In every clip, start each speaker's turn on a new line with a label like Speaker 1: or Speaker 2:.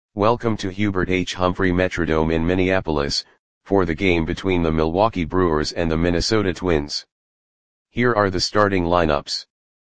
Speaker 1: Welcome to Hubert H. Humphrey Metrodome in Minneapolis, for the game between the Milwaukee Brewers and the Minnesota Twins. Here are the starting lineups.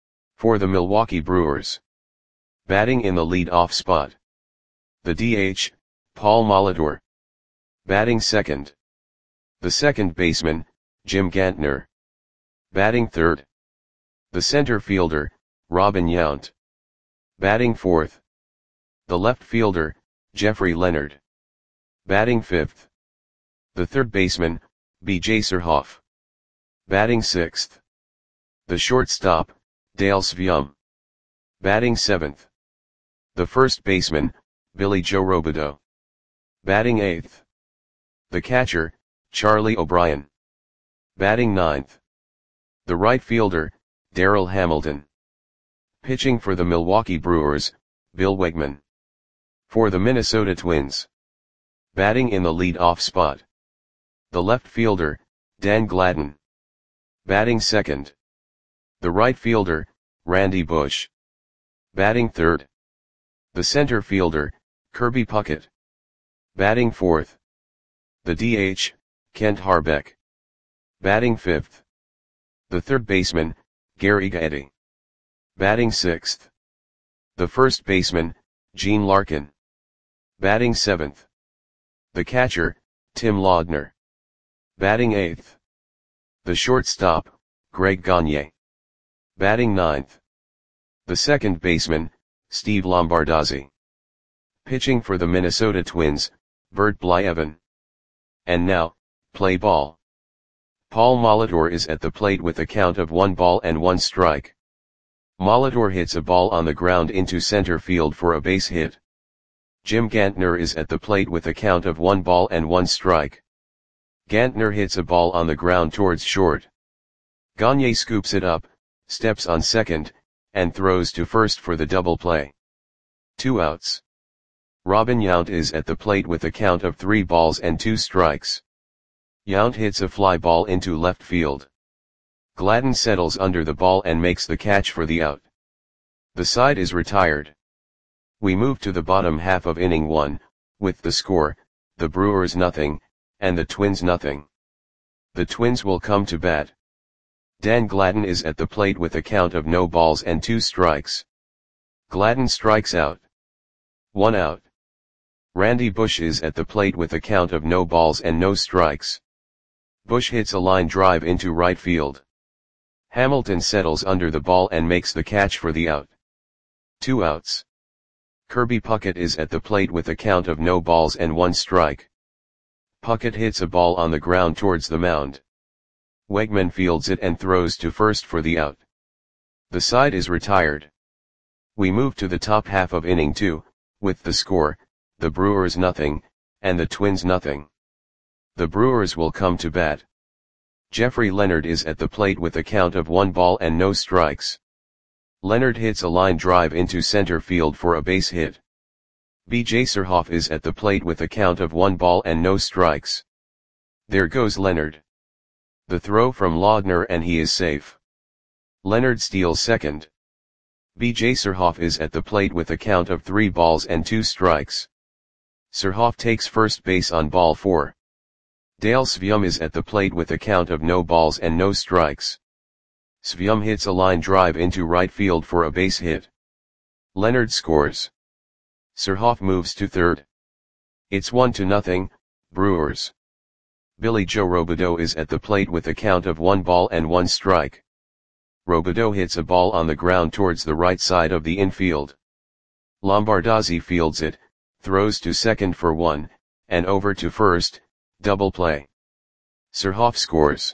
Speaker 1: For the Milwaukee Brewers. Batting in the lead-off spot. The DH, Paul Molitor. Batting second. The second baseman, Jim Gantner. Batting third. The center fielder, Robin Yount. Batting fourth. The left fielder, Jeffrey Leonard. Batting fifth. The third baseman, B.J. Surhoff. Batting sixth. The shortstop, Dale Sveum. Batting seventh. The first baseman, Billy Joe Robideau. Batting eighth. The catcher, Charlie O'Brien. Batting ninth. The right fielder, Darryl Hamilton. Pitching for the Milwaukee Brewers, Bill Wegman. For the Minnesota Twins. Batting in the lead-off spot. The left fielder, Dan Gladden. Batting second. The right fielder, Randy Bush. Batting third. The center fielder, Kirby Puckett. Batting fourth. The DH, Kent Harbeck. Batting fifth. The third baseman, Gary Gaetti. Batting sixth. The first baseman, Gene Larkin. Batting seventh. The catcher, Tim Laudner. Batting eighth. The shortstop, Greg Gagne. Batting ninth. The second baseman, Steve Lombardozzi. Pitching for the Minnesota Twins, Bert Blyleven. And now, play ball. Paul Molitor is at the plate with a count of 1 strike. Molitor hits a ball on the ground into center field for a base hit. Jim Gantner is at the plate with a count of 1 strike. Gantner hits a ball on the ground towards short. Gagne scoops it up, steps on second, and throws to first for the double play. 2 outs. Robin Yount is at the plate with a count of 3 strikes. Yount hits a fly ball into left field. Gladden settles under the ball and makes the catch for the out. The side is retired. We move to the bottom half of inning 1, with the score, the Brewers nothing, and the Twins nothing. The Twins will come to bat. Dan Gladden is at the plate with a count of 2 strikes. Gladden strikes out. 1 out. Randy Bush is at the plate with a count of no strikes. Bush hits a line drive into right field. Hamilton settles under the ball and makes the catch for the out. 2 outs. Kirby Puckett is at the plate with a count of 1 strike. Puckett hits a ball on the ground towards the mound. Wegman fields it and throws to first for the out. The side is retired. We move to the top half of inning 2, with the score, the Brewers nothing, and the Twins nothing. The Brewers will come to bat. Jeffrey Leonard is at the plate with a count of 1 strikes. Leonard hits a line drive into center field for a base hit. B.J. Surhoff is at the plate with a count of 1 strikes. There goes Leonard. The throw from Laudner and he is safe. Leonard steals second. B.J. Surhoff is at the plate with a count of 3 strikes. Surhoff takes first base on ball 4. Dale Sveum is at the plate with a count of no strikes. Sveum hits a line drive into right field for a base hit. Leonard scores. Surhoff moves to third. It's 1-0, Brewers. Billy Joe Robideau is at the plate with a count of 1 strike. Robideau hits a ball on the ground towards the right side of the infield. Lombardozzi fields it, throws to second for 1, and over to first, double play. Surhoff scores.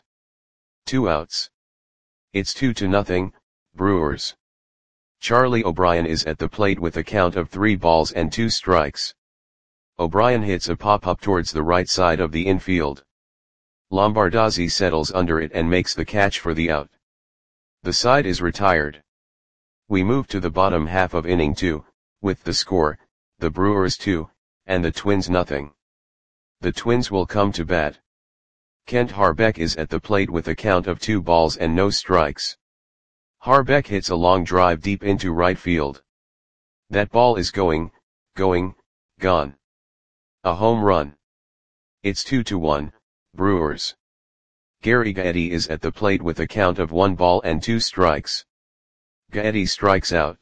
Speaker 1: 2 outs. It's 2-0, Brewers. Charlie O'Brien is at the plate with a count of 3 strikes. O'Brien hits a pop-up towards the right side of the infield. Lombardozzi settles under it and makes the catch for the out. The side is retired. We move to the bottom half of inning 2, with the score, the Brewers 2, and the Twins nothing. The Twins will come to bat. Kent Harbeck is at the plate with a count of 2 strikes. Harbeck hits a long drive deep into right field. That ball is going, Gone. A home run. It's 2-1, Brewers. Gary Gaetti is at the plate with a count of 1 ball and 2 strikes. Gaetti strikes out.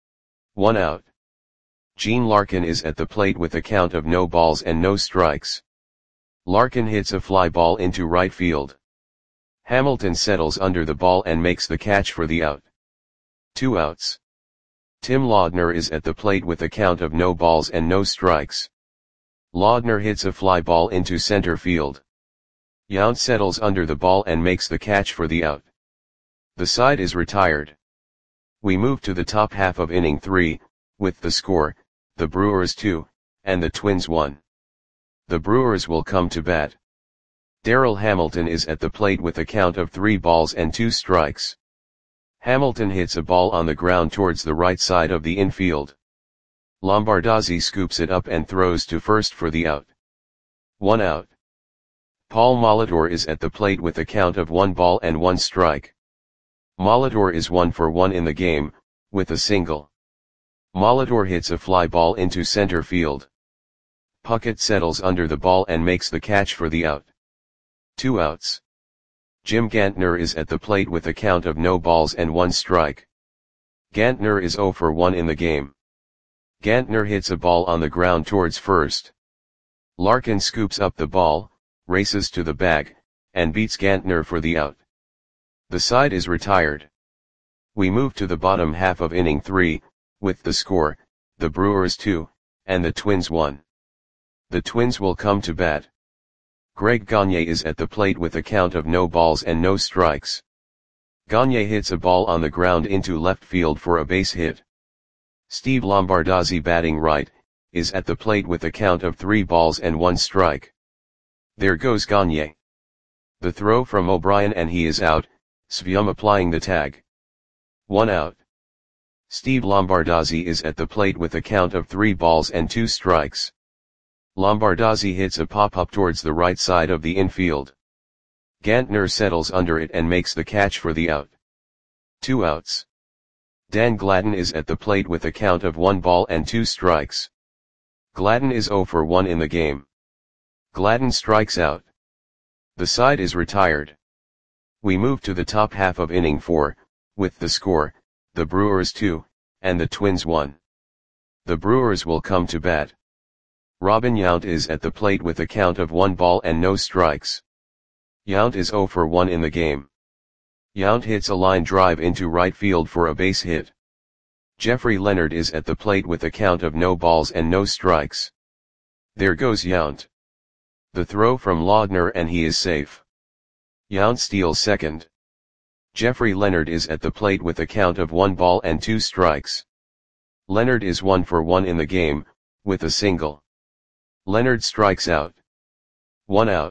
Speaker 1: 1 out. Gene Larkin is at the plate with a count of no balls and no strikes. Larkin hits a fly ball into right field. Hamilton settles under the ball and makes the catch for the out. 2 outs. Tim Laudner is at the plate with a count of no balls and no strikes. Laudner hits a fly ball into center field. Yount settles under the ball and makes the catch for the out. The side is retired. We move to the top half of inning 3, with the score, the Brewers 2, and the Twins 1. The Brewers will come to bat. Darryl Hamilton is at the plate with a count of 3 balls and 2 strikes. Hamilton hits a ball on the ground towards the right side of the infield. Lombardozzi scoops it up and throws to first for the out. 1 out. Paul Molitor is at the plate with a count of 1 ball and 1 strike. Molitor is 1 for 1 in the game, with a single. Molitor hits a fly ball into center field. Puckett settles under the ball and makes the catch for the out. 2 outs. Jim Gantner is at the plate with a count of no balls and 1 strike. Gantner is 0 for 1 in the game. Gantner hits a ball on the ground towards first. Larkin scoops up the ball, races to the bag, and beats Gantner for the out. The side is retired. We move to the bottom half of inning 3, with the score, the Brewers 2, and the Twins 1. The Twins will come to bat. Greg Gagne is at the plate with a count of no balls and no strikes. Gagne hits a ball on the ground into left field for a base hit. Steve Lombardozzi, batting right, is at the plate with a count of 3 balls and 1 strike. There goes Gagne. The throw from O'Brien and he is out, Svium applying the tag. 1 out. Steve Lombardozzi is at the plate with a count of 3 balls and 2 strikes. Lombardozzi hits a pop-up towards the right side of the infield. Gantner settles under it and makes the catch for the out. 2 outs. Dan Gladden is at the plate with a count of 1 ball and 2 strikes. Gladden is 0 for 1 in the game. Gladden strikes out. The side is retired. We move to the top half of inning 4, with the score, the Brewers 2, and the Twins 1. The Brewers will come to bat. Robin Yount is at the plate with a count of 1 ball and no strikes. Yount is 0 for 1 in the game. Yount hits a line drive into right field for a base hit. Jeffrey Leonard is at the plate with a count of no balls and no strikes. There goes Yount. The throw from Laudner and he is safe. Yount steals second. Jeffrey Leonard is at the plate with a count of 1 ball and 2 strikes. Leonard is 1 for 1 in the game, with a single. Leonard strikes out. 1 out.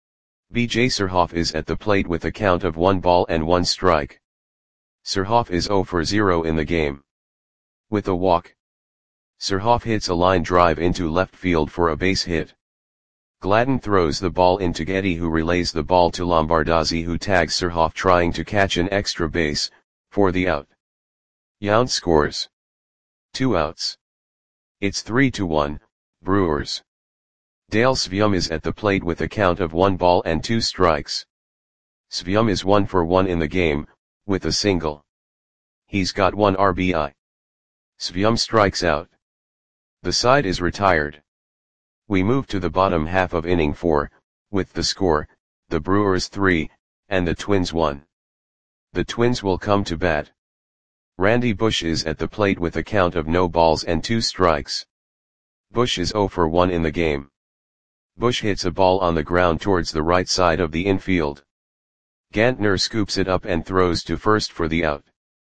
Speaker 1: B.J. Surhoff is at the plate with a count of 1 ball and 1 strike. Surhoff is 0 for 0 in the game. With a walk. Surhoff hits a line drive into left field for a base hit. Gladden throws the ball into Getty, who relays the ball to Lombardozzi, who tags Surhoff trying to catch an extra base, for the out. Yount scores. 2 outs. It's 3-1, Brewers. Dale Svium is at the plate with a count of 1 ball and 2 strikes. Svium is 1 for 1 in the game, with a single. He's got 1 RBI. Svium strikes out. The side is retired. We move to the bottom half of inning 4, with the score, the Brewers 3, and the Twins 1. The Twins will come to bat. Randy Bush is at the plate with a count of no balls and 2 strikes. Bush is 0 for 1 in the game. Bush hits a ball on the ground towards the right side of the infield. Gantner scoops it up and throws to first for the out.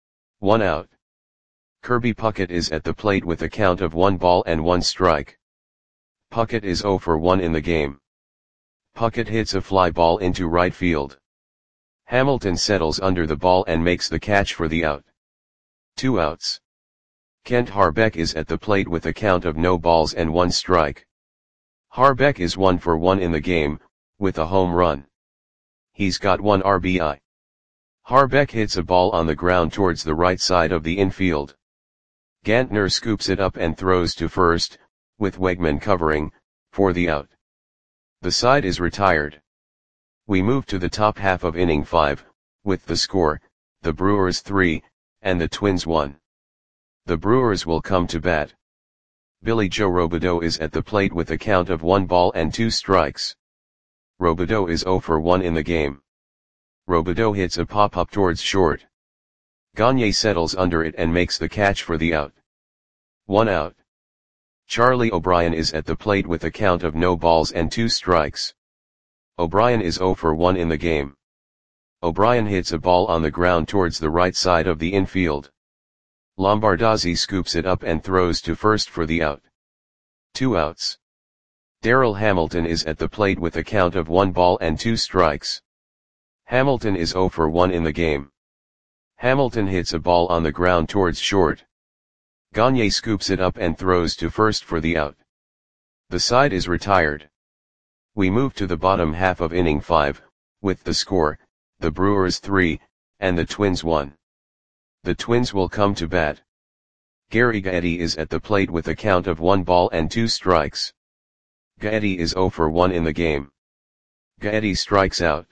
Speaker 1: 1 out. Kirby Puckett is at the plate with a count of 1 ball and 1 strike. Puckett is 0 for 1 in the game. Puckett hits a fly ball into right field. Hamilton settles under the ball and makes the catch for the out. 2 outs. Kent Harbeck is at the plate with a count of no balls and 1 strike. Harbeck is 1 for 1 in the game, with a home run. He's got 1 RBI. Harbeck hits a ball on the ground towards the right side of the infield. Gantner scoops it up and throws to first, with Wegman covering, for the out. The side is retired. We move to the top half of inning 5, with the score, the Brewers 3, and the Twins 1. The Brewers will come to bat. Billy Joe Robideau is at the plate with a count of 1 ball and 2 strikes. Robideau is 0 for 1 in the game. Robideau hits a pop-up towards short. Gagne settles under it and makes the catch for the out. 1 out. Charlie O'Brien is at the plate with a count of no balls and 2 strikes. O'Brien is 0 for 1 in the game. O'Brien hits a ball on the ground towards the right side of the infield. Lombardozzi scoops it up and throws to first for the out. 2 outs. Darryl Hamilton is at the plate with a count of 1 ball and 2 strikes. Hamilton is 0 for 1 in the game. Hamilton hits a ball on the ground towards short. Gagne scoops it up and throws to first for the out. The side is retired. We move to the bottom half of inning 5, with the score, the Brewers 3, and the Twins 1. The Twins will come to bat. Gary Gaetti is at the plate with a count of 1 ball and 2 strikes. Gaetti is 0 for 1 in the game. Gaetti strikes out.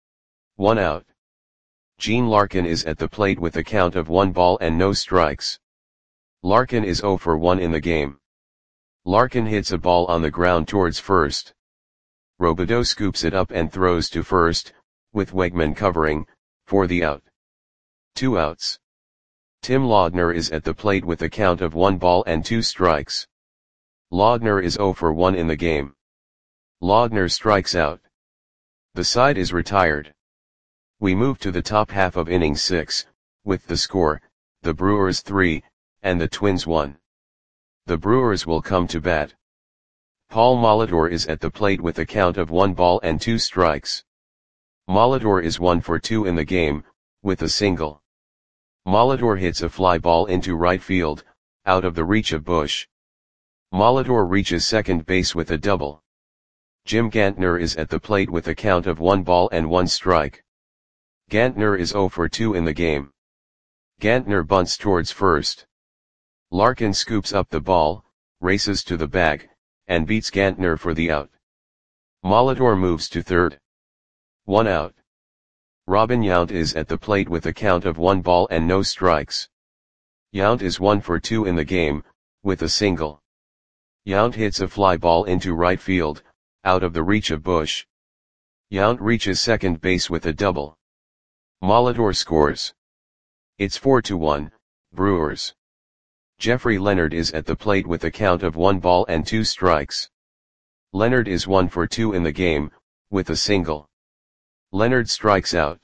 Speaker 1: 1 out. Gene Larkin is at the plate with a count of 1 ball and no strikes. Larkin is 0 for 1 in the game. Larkin hits a ball on the ground towards first. Robideau scoops it up and throws to first, with Wegman covering, for the out. 2 outs. Tim Laudner is at the plate with a count of 1 ball and 2 strikes. Laudner is 0 for 1 in the game. Laudner strikes out. The side is retired. We move to the top half of inning 6, with the score, the Brewers 3, and the Twins 1. The Brewers will come to bat. Paul Molitor is at the plate with a count of 1 ball and 2 strikes. Molitor is 1 for 2 in the game, with a single. Molitor hits a fly ball into right field, out of the reach of Bush. Molitor reaches second base with a double. Jim Gantner is at the plate with a count of 1 ball and 1 strike. Gantner is 0 for 2 in the game. Gantner bunts towards first. Larkin scoops up the ball, races to the bag, and beats Gantner for the out. Molitor moves to third. 1 out. Robin Yount is at the plate with a count of 1 ball and no strikes. Yount is 1 for 2 in the game, with a single. Yount hits a fly ball into right field, out of the reach of Bush. Yount reaches second base with a double. Molitor scores. It's 4-1, Brewers. Jeffrey Leonard is at the plate with a count of 1 ball and 2 strikes. Leonard is 1 for 2 in the game, with a single. Leonard strikes out.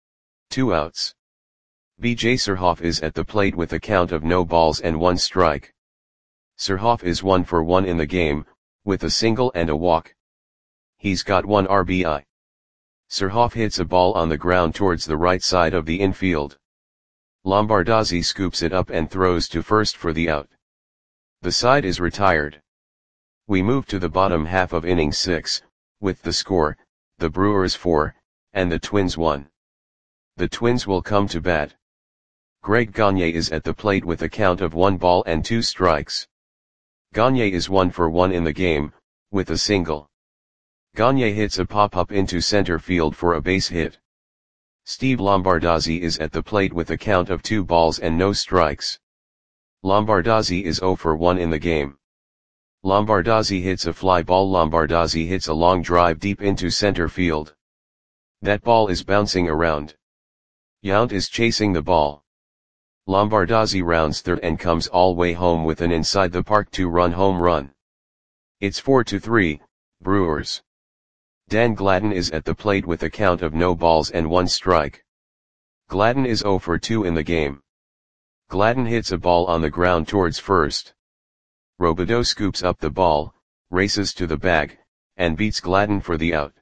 Speaker 1: 2 outs. B.J. Surhoff is at the plate with a count of no balls and 1 strike. Surhoff is 1 for 1 in the game, with a single and a walk. He's got 1 RBI. Surhoff hits a ball on the ground towards the right side of the infield. Lombardozzi scoops it up and throws to first for the out. The side is retired. We move to the bottom half of inning 6, with the score, the Brewers 4, and the Twins 1. The Twins will come to bat. Greg Gagne is at the plate with a count of 1 ball and 2 strikes. Gagne is 1 for 1 in the game, with a single. Gagne hits a pop-up into center field for a base hit. Steve Lombardozzi is at the plate with a count of 2 balls and no strikes. Lombardozzi is 0 for 1 in the game. Lombardozzi hits a fly ball. Lombardozzi hits a long drive deep into center field. That ball is bouncing around. Yount is chasing the ball. Lombardozzi rounds third and comes all way home with an inside the park 2-run home run. It's 4-3, Brewers. Dan Gladden is at the plate with a count of no balls and 1 strike. Gladden is 0 for 2 in the game. Gladden hits a ball on the ground towards first. Robideau scoops up the ball, races to the bag, and beats Gladden for the out.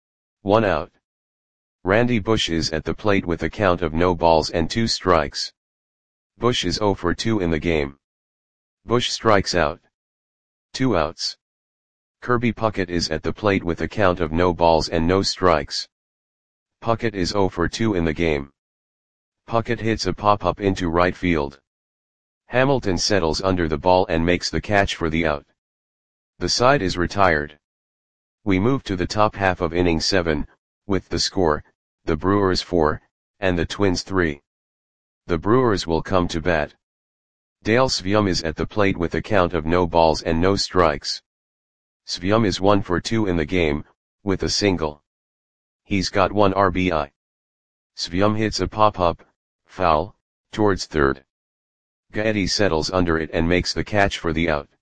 Speaker 1: 1 out. Randy Bush is at the plate with a count of no balls and 2 strikes. Bush is 0 for 2 in the game. Bush strikes out. 2 outs. Kirby Puckett is at the plate with a count of no balls and no strikes. Puckett is 0 for 2 in the game. Puckett hits a pop-up into right field. Hamilton settles under the ball and makes the catch for the out. The side is retired. We move to the top half of inning 7, with the score, the Brewers 4, and the Twins 3. The Brewers will come to bat. Dale Sveum is at the plate with a count of no balls and no strikes. Sveum is 1 for 2 in the game, with a single. He's got 1 RBI. Sveum hits a pop-up, foul, towards third. Gaetti settles under it and makes the catch for the out.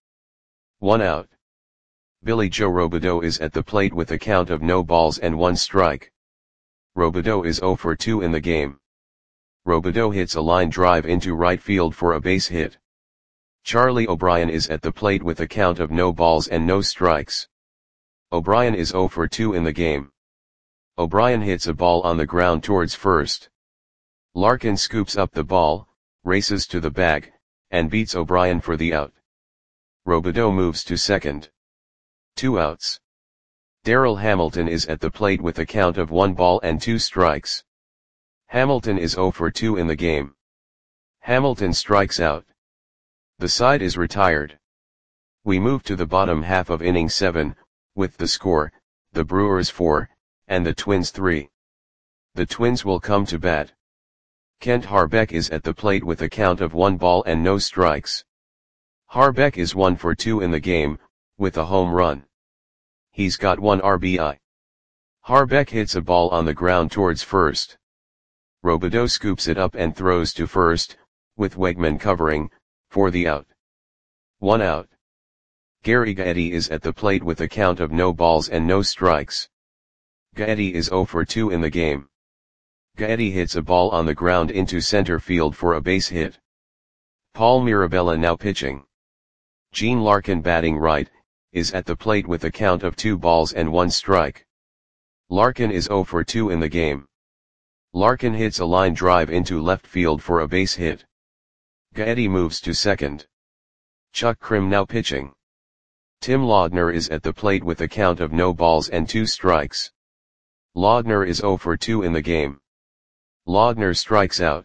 Speaker 1: 1 out. Billy Joe Robideau is at the plate with a count of no balls and 1 strike. Robideau is 0 for 2 in the game. Robideau hits a line drive into right field for a base hit. Charlie O'Brien is at the plate with a count of no balls and no strikes. O'Brien is 0 for 2 in the game. O'Brien hits a ball on the ground towards first. Larkin scoops up the ball, races to the bag, and beats O'Brien for the out. Robideau moves to second. 2 outs. Darrell Hamilton is at the plate with a count of 1 ball and 2 strikes. Hamilton is 0 for 2 in the game. Hamilton strikes out. The side is retired. We move to the bottom half of inning 7, with the score, the Brewers 4, and the Twins 3. The Twins will come to bat. Kent Harbeck is at the plate with a count of 1 ball and no strikes. Harbeck is 1 for 2 in the game, with a home run. He's got 1 RBI. Harbeck hits a ball on the ground towards first. Robideau scoops it up and throws to first, with Wegman covering, for the out. 1 out. Gary Gaetti is at the plate with a count of no balls and no strikes. Gaetti is 0 for 2 in the game. Gaetti hits a ball on the ground into center field for a base hit. Paul Mirabella now pitching. Gene Larkin batting right, is at the plate with a count of 2 balls and 1 strike. Larkin is 0 for 2 in the game. Larkin hits a line drive into left field for a base hit. Gaetti moves to second. Chuck Krim now pitching. Tim Laudner is at the plate with a count of no balls and 2 strikes. Laudner is 0 for 2 in the game. Laudner strikes out.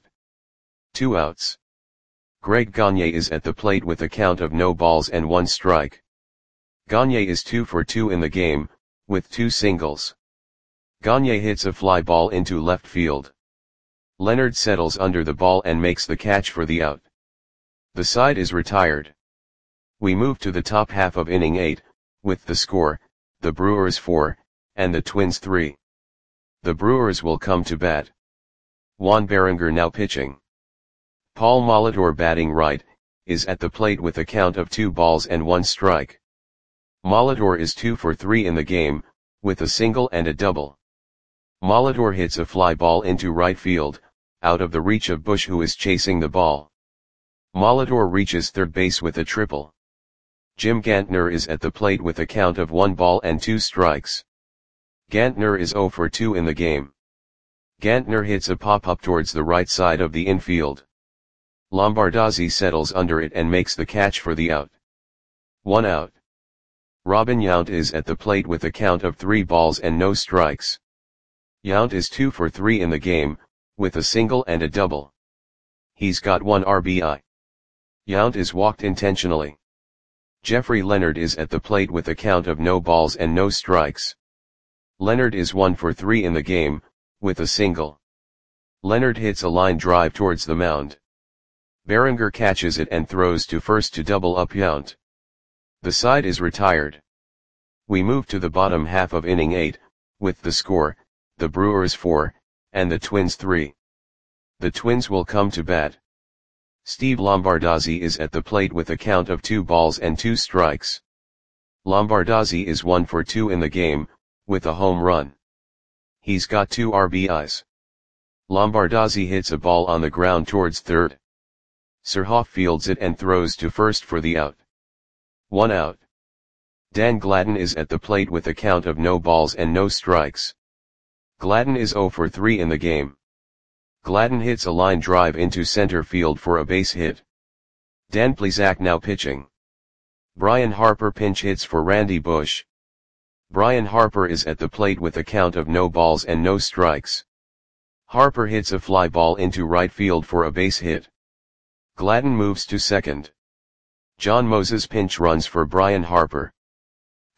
Speaker 1: 2 outs. Greg Gagne is at the plate with a count of no balls and 1 strike. Gagne is 2 for 2 in the game, with 2 singles. Gagne hits a fly ball into left field. Leonard settles under the ball and makes the catch for the out. The side is retired. We move to the top half of inning 8, with the score, the Brewers 4, and the Twins 3. The Brewers will come to bat. Juan Berenger now pitching. Paul Molitor batting right, is at the plate with a count of 2 balls and 1 strike. Molitor is 2 for 3 in the game, with a single and a double. Molitor hits a fly ball into right field, out of the reach of Bush, who is chasing the ball. Molitor reaches third base with a triple. Jim Gantner is at the plate with a count of 1 ball and 2 strikes. Gantner is 0 for 2 in the game. Gantner hits a pop-up towards the right side of the infield. Lombardozzi settles under it and makes the catch for the out. 1 out. Robin Yount is at the plate with a count of 3 balls and no strikes. Yount is 2 for 3 in the game, with a single and a double. He's got 1 RBI. Yount is walked intentionally. Jeffrey Leonard is at the plate with a count of no balls and no strikes. Leonard is 1 for 3 in the game, with a single. Leonard hits a line drive towards the mound. Berenger catches it and throws to first to double up Yount. The side is retired. We move to the bottom half of inning 8, with the score, the Brewers 4, and the Twins 3. The Twins will come to bat. Steve Lombardozzi is at the plate with a count of 2 balls and 2 strikes. Lombardozzi is 1 for 2 in the game, with a home run. He's got 2 RBIs. Lombardozzi hits a ball on the ground towards third. Surhoff fields it and throws to first for the out. 1 out. Dan Gladden is at the plate with a count of no balls and no strikes. Gladden is 0 for 3 in the game. Gladden hits a line drive into center field for a base hit. Dan Plesac now pitching. Brian Harper pinch hits for Randy Bush. Brian Harper is at the plate with a count of no balls and no strikes. Harper hits a fly ball into right field for a base hit. Gladden moves to second. John Moses pinch runs for Brian Harper.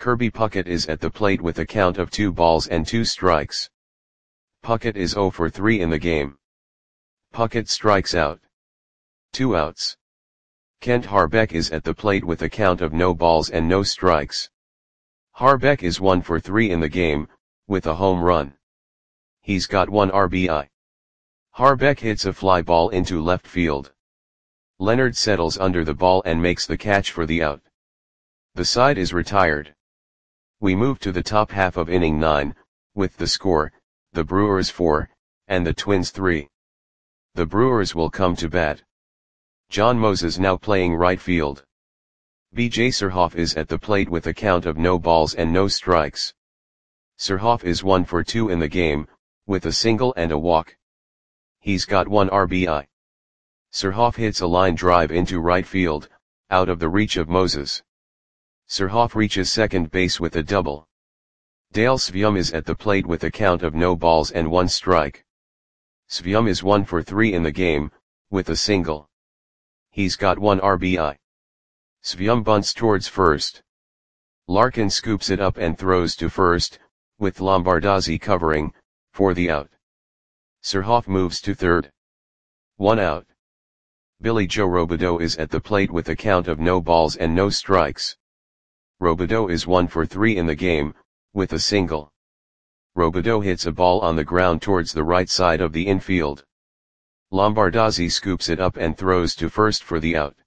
Speaker 1: Kirby Puckett is at the plate with a count of 2 balls and 2 strikes. Puckett is 0 for 3 in the game. Puckett strikes out. 2 outs. Kent Harbeck is at the plate with a count of no balls and no strikes. Harbeck is 1 for 3 in the game, with a home run. He's got 1 RBI. Harbeck hits a fly ball into left field. Leonard settles under the ball and makes the catch for the out. The side is retired. We move to the top half of inning 9, with the score, the Brewers 4, and the Twins 3. The Brewers will come to bat. John Moses now playing right field. B.J. Surhoff is at the plate with a count of no balls and no strikes. Surhoff is 1 for 2 in the game, with a single and a walk. He's got 1 RBI. Surhoff hits a line drive into right field, out of the reach of Moses. Surhoff reaches second base with a double. Dale Sveum is at the plate with a count of no balls and 1 strike. Sveum is 1 for 3 in the game, with a single. He's got 1 RBI. Sveum bunts towards first. Larkin scoops it up and throws to first, with Lombardozzi covering, for the out. Surhoff moves to third. 1 out. Billy Joe Robideau is at the plate with a count of no balls and no strikes. Robideau is 1 for 3 in the game, with a single. Robideau hits a ball on the ground towards the right side of the infield. Lombardozzi scoops it up and throws to first for the out.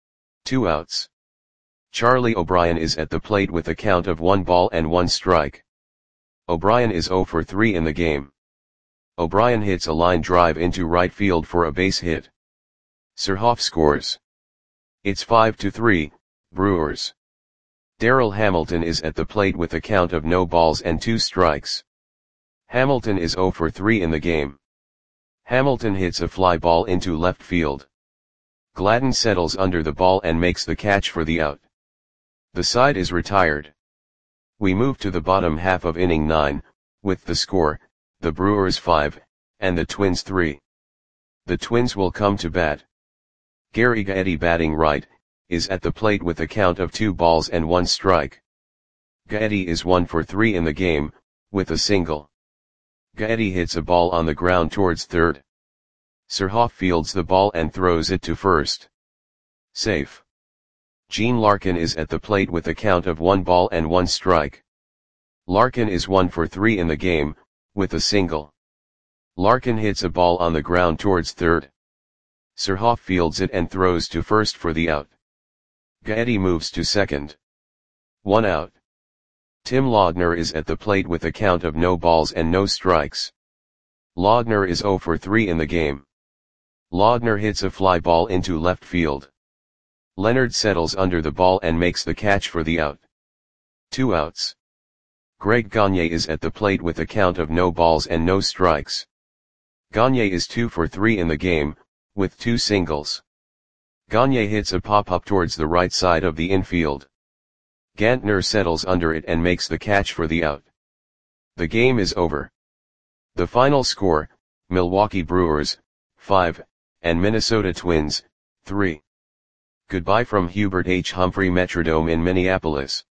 Speaker 1: 2 outs. Charlie O'Brien is at the plate with a count of 1 ball and 1 strike. O'Brien is 0 for 3 in the game. O'Brien hits a line drive into right field for a base hit. Surhoff scores. It's 5-3, Brewers. Darryl Hamilton is at the plate with a count of no balls and 2 strikes. Hamilton is 0 for 3 in the game. Hamilton hits a fly ball into left field. Gladden settles under the ball and makes the catch for the out. The side is retired. We move to the bottom half of inning 9, with the score, the Brewers 5, and the Twins 3. The Twins will come to bat. Gary Gaetti batting right, is at the plate with a count of 2 balls and 1 strike. Gaetti is 1 for 3 in the game, with a single. Gaetti hits a ball on the ground towards third. Surhoff fields the ball and throws it to first. Safe. Gene Larkin is at the plate with a count of 1 ball and 1 strike. Larkin is 1 for 3 in the game, with a single. Larkin hits a ball on the ground towards third. Surhoff fields it and throws to first for the out. Gaetti moves to second. 1 out. Tim Laudner is at the plate with a count of no balls and no strikes. Laudner is 0 for 3 in the game. Laudner hits a fly ball into left field. Leonard settles under the ball and makes the catch for the out. 2 outs. Greg Gagne is at the plate with a count of no balls and no strikes. Gagne is 2 for 3 in the game, with 2 singles. Gagne hits a pop-up towards the right side of the infield. Gantner settles under it and makes the catch for the out. The game is over. The final score, Milwaukee Brewers, 5, and Minnesota Twins, 3. Goodbye from Hubert H. Humphrey Metrodome in Minneapolis.